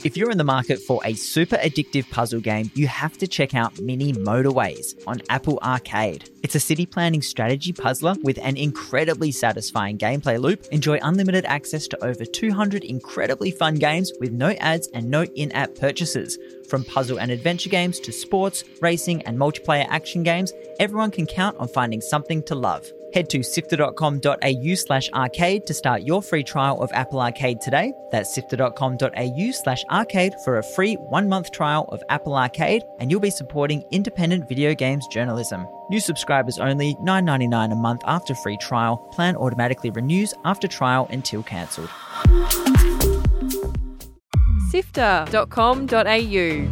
If you're in the market for a super addictive puzzle game, you have to check out Mini Motorways on Apple Arcade. It's a city planning strategy puzzler with an incredibly satisfying gameplay loop. Enjoy unlimited access to over 200 incredibly fun games with no ads and no in-app purchases. From puzzle and adventure games to sports, racing, and multiplayer action games, everyone can count on finding something to love. Head to sifter.com.au/arcade to start your free trial of Apple Arcade today. That's sifter.com.au/arcade for a free 1-month trial of Apple Arcade, and you'll be supporting independent video games journalism. New subscribers only, $9.99 a month after free trial. Plan automatically renews after trial until cancelled. Sifter.com.au.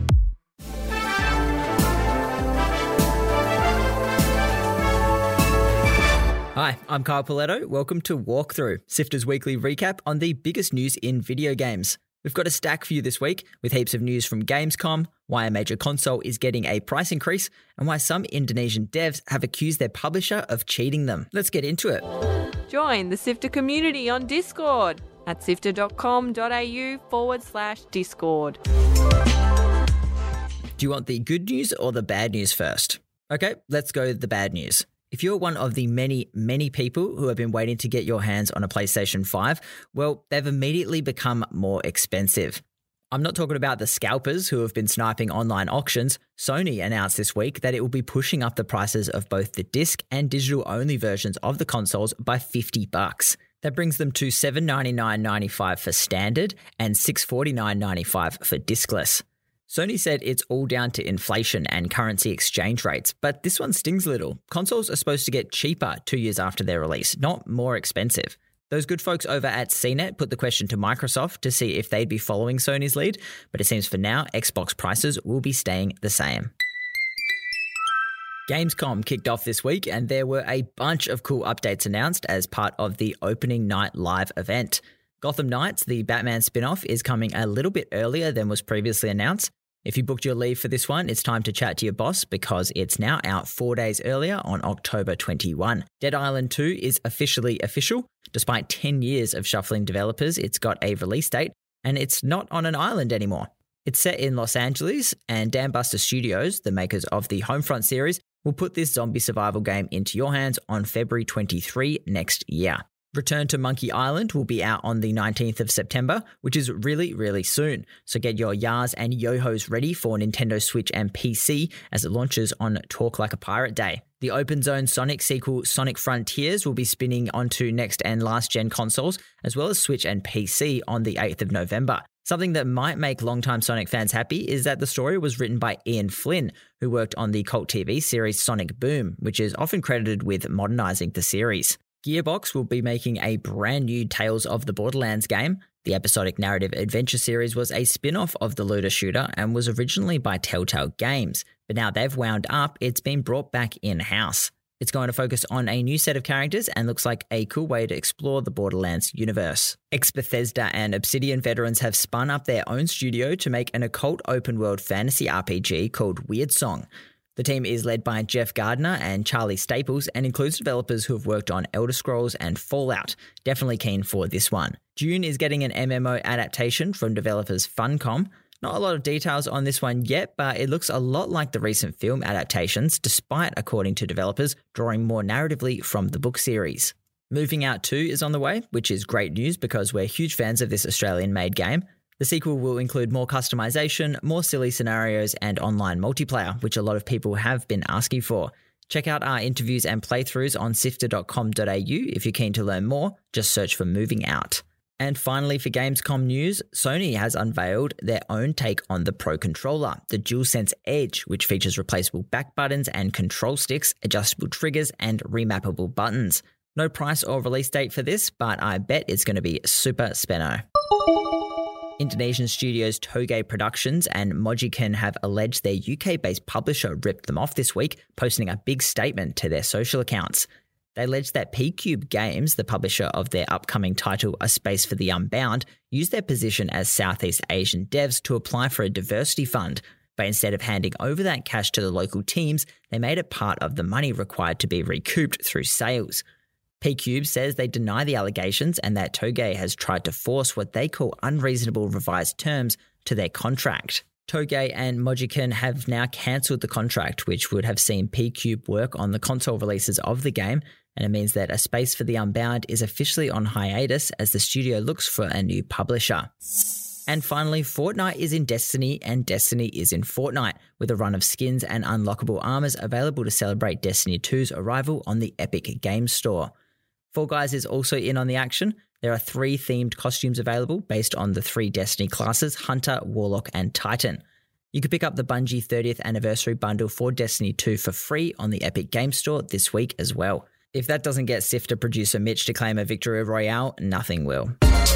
Hi, I'm Kyle Paletto. Welcome to Walkthrough, Sifter's weekly recap on the biggest news in video games. We've got a stack for you this week with heaps of news from Gamescom, why a major console is getting a price increase, and why some Indonesian devs have accused their publisher of cheating them. Let's get into it. Join the Sifter community on Discord at sifter.com.au/Discord. Do you want the good news or the bad news first? Okay, let's go with the bad news. If you're one of the many, many people who have been waiting to get your hands on a PlayStation 5, well, they've immediately become more expensive. I'm not talking about the scalpers who have been sniping online auctions. Sony announced this week that it will be pushing up the prices of both the disc and digital-only versions of the consoles by $50. That brings them to $799.95 for standard and $649.95 for discless. Sony said it's all down to inflation and currency exchange rates, but this one stings a little. Consoles are supposed to get cheaper 2 years after their release, not more expensive. Those good folks over at CNET put the question to Microsoft to see if they'd be following Sony's lead, but it seems for now, Xbox prices will be staying the same. Gamescom kicked off this week, and there were a bunch of cool updates announced as part of the opening night live event. Gotham Knights, the Batman spin-off, is coming a little bit earlier than was previously announced. If you booked your leave for this one, it's time to chat to your boss because it's now out 4 days earlier on October 21. Dead Island 2 is officially official. Despite 10 years of shuffling developers, it's got a release date and it's not on an island anymore. It's set in Los Angeles, and Dambuster Studios, the makers of the Homefront series, will put this zombie survival game into your hands on February 23 next year. Return to Monkey Island will be out on the 19th of September, which is really, really soon. So get your Yars and Yo-Hos ready for Nintendo Switch and PC as it launches on Talk Like a Pirate Day. The open zone Sonic sequel Sonic Frontiers will be spinning onto next and last gen consoles, as well as Switch and PC on the 8th of November. Something that might make longtime Sonic fans happy is that the story was written by Ian Flynn, who worked on the cult TV series Sonic Boom, which is often credited with modernizing the series. Gearbox will be making a brand new Tales of the Borderlands game. The episodic narrative adventure series was a spin-off of the looter shooter and was originally by Telltale Games, but now they've wound up, it's been brought back in-house. It's going to focus on a new set of characters and looks like a cool way to explore the Borderlands universe. Ex-Bethesda and Obsidian veterans have spun up their own studio to make an occult open-world fantasy RPG called Weirdsong. The team is led by Jeff Gardner and Charlie Staples and includes developers who have worked on Elder Scrolls and Fallout. Definitely keen for this one. Dune is getting an MMO adaptation from developers Funcom. Not a lot of details on this one yet, but it looks a lot like the recent film adaptations, despite, according to developers, drawing more narratively from the book series. Moving Out 2 is on the way, which is great news because we're huge fans of this Australian-made game. The sequel will include more customization, more silly scenarios, and online multiplayer, which a lot of people have been asking for. Check out our interviews and playthroughs on sifter.com.au if you're keen to learn more. Just search for Moving Out. And finally, for Gamescom news, Sony has unveiled their own take on the Pro Controller, the DualSense Edge, which features replaceable back buttons and control sticks, adjustable triggers, and remappable buttons. No price or release date for this, but I bet it's going to be super spenno. Indonesian studios Toge Productions and Mojiken have alleged their UK-based publisher ripped them off this week, posting a big statement to their social accounts. They alleged that P-Cube Games, the publisher of their upcoming title A Space for the Unbound, used their position as Southeast Asian devs to apply for a diversity fund, but instead of handing over that cash to the local teams, they made it part of the money required to be recouped through sales. P-Cube says they deny the allegations and that Toge has tried to force what they call unreasonable revised terms to their contract. Toge and Mojiken have now cancelled the contract, which would have seen P-Cube work on the console releases of the game, and it means that A Space for the Unbound is officially on hiatus as the studio looks for a new publisher. And finally, Fortnite is in Destiny and Destiny is in Fortnite, with a run of skins and unlockable armors available to celebrate Destiny 2's arrival on the Epic Games Store. Fall Guys is also in on the action. There are 3 themed costumes available based on the 3 Destiny classes, Hunter, Warlock, and Titan. You can pick up the Bungie 30th Anniversary Bundle for Destiny 2 for free on the Epic Games Store this week as well. If that doesn't get Sifter producer Mitch to claim a victory royale, nothing will.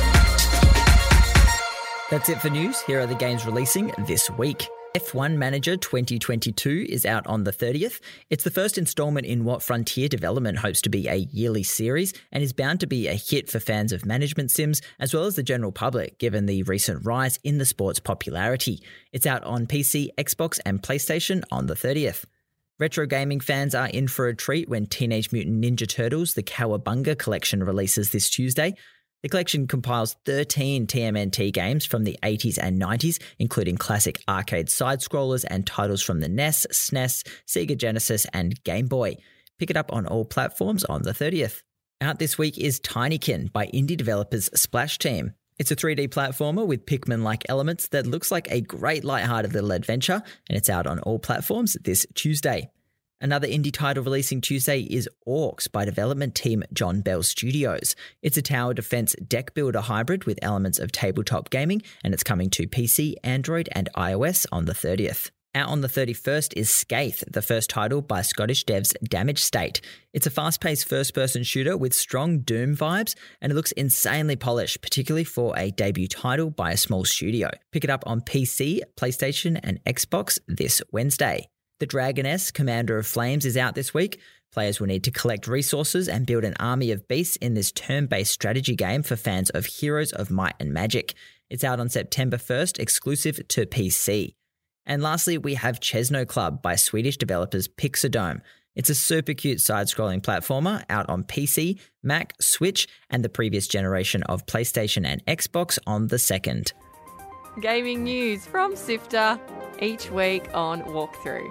That's it for news. Here are the games releasing this week. F1 Manager 2022 is out on the 30th. It's the first installment in what Frontier Development hopes to be a yearly series and is bound to be a hit for fans of management sims as well as the general public, given the recent rise in the sport's popularity. It's out on PC, Xbox, and PlayStation on the 30th. Retro gaming fans are in for a treat when Teenage Mutant Ninja Turtles, the Cowabunga collection, releases this Tuesday. The collection compiles 13 TMNT games from the 80s and 90s, including classic arcade side-scrollers and titles from the NES, SNES, Sega Genesis, and Game Boy. Pick it up on all platforms on the 30th. Out this week is Tinykin by indie developers Splash Team. It's a 3D platformer with Pikmin-like elements that looks like a great lighthearted little adventure, and it's out on all platforms this Tuesday. Another indie title releasing Tuesday is Orcs by development team John Bell Studios. It's a tower defense deck builder hybrid with elements of tabletop gaming, and it's coming to PC, Android, and iOS on the 30th. Out on the 31st is Skaith, the first title by Scottish devs Damage State. It's a fast-paced first-person shooter with strong Doom vibes, and it looks insanely polished, particularly for a debut title by a small studio. Pick it up on PC, PlayStation, and Xbox this Wednesday. The Dragoness, Commander of Flames, is out this week. Players will need to collect resources and build an army of beasts in this turn-based strategy game for fans of Heroes of Might and Magic. It's out on September 1st, exclusive to PC. And lastly, we have Chesno Club by Swedish developers Pixodome. It's a super cute side-scrolling platformer out on PC, Mac, Switch, and the previous generation of PlayStation and Xbox on the 2nd. Gaming news from Sifter each week on Walkthrough.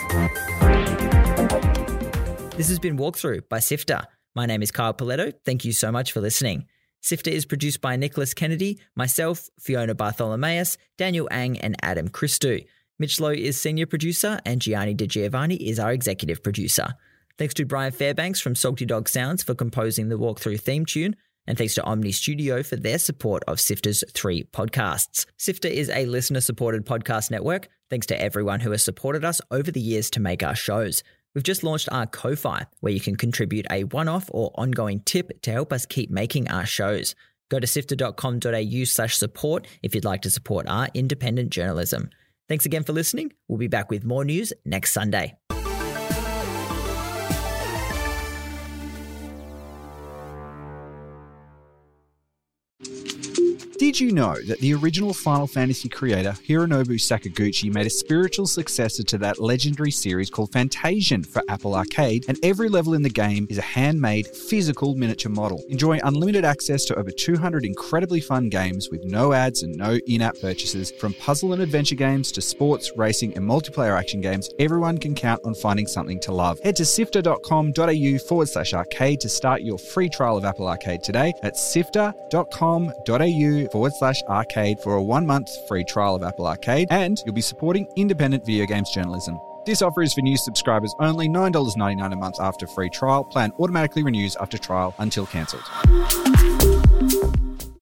This has been Walkthrough by Sifter. My name is Kyle Paletto. Thank you so much for listening. Sifter is produced by Nicholas Kennedy, myself, Fiona Bartholomaeus, Daniel Ang, and Adam Christou. Mitch Lowe is senior producer, and Gianni De Giovanni is our executive producer. Thanks to Brian Fairbanks from Salty Dog Sounds for composing the Walkthrough theme tune, and thanks to Omni Studio for their support of Sifter's 3 podcasts. Sifter is a listener-supported podcast network. Thanks to everyone who has supported us over the years to make our shows. We've just launched our Ko-Fi, where you can contribute a one-off or ongoing tip to help us keep making our shows. Go to sifter.com.au/support if you'd like to support our independent journalism. Thanks again for listening. We'll be back with more news next Sunday. Did you know that the original Final Fantasy creator, Hironobu Sakaguchi, made a spiritual successor to that legendary series called Fantasian for Apple Arcade, and every level in the game is a handmade, physical miniature model. Enjoy unlimited access to over 200 incredibly fun games with no ads and no in-app purchases. From puzzle and adventure games to sports, racing, and multiplayer action games, everyone can count on finding something to love. Head to sifter.com.au/arcade to start your free trial of Apple Arcade today. That's sifter.com.au/arcade for a 1-month free trial of Apple Arcade, and you'll be supporting independent video games journalism. This offer is for new subscribers only, $9.99 a month after free trial. Plan automatically renews after trial until cancelled.